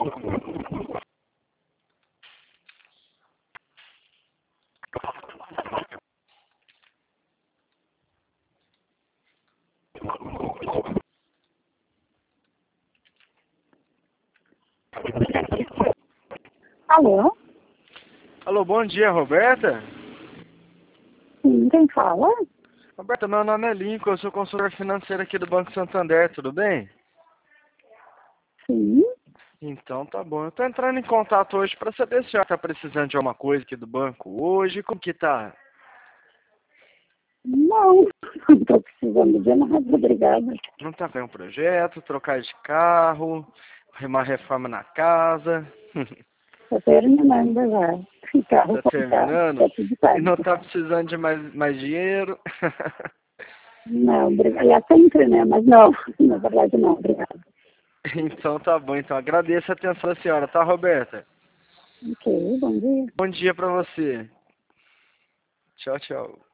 Alô? Alô, bom dia, Roberta. Sim, quem fala? Roberta, meu nome é Lincoln, eu sou consultor financeiro aqui do Banco Santander, tudo bem? Sim. Então tá bom. Eu tô entrando em contato hoje para saber se a senhora tá precisando de alguma coisa aqui do banco hoje, como que tá? Não, não estou precisando de nada, obrigada. Não tá vendo um projeto, trocar de carro, uma reforma na casa? Estou terminando já. Carro Tá comprado, terminando? está tudo E não certo. tá precisando de mais dinheiro? Não, obrigada. Aliás, sempre, né? Mas não, na verdade não, obrigada. Então tá bom, então agradeço a atenção da senhora, tá, Roberta? Ok, bom dia. Bom dia pra você. Tchau, tchau.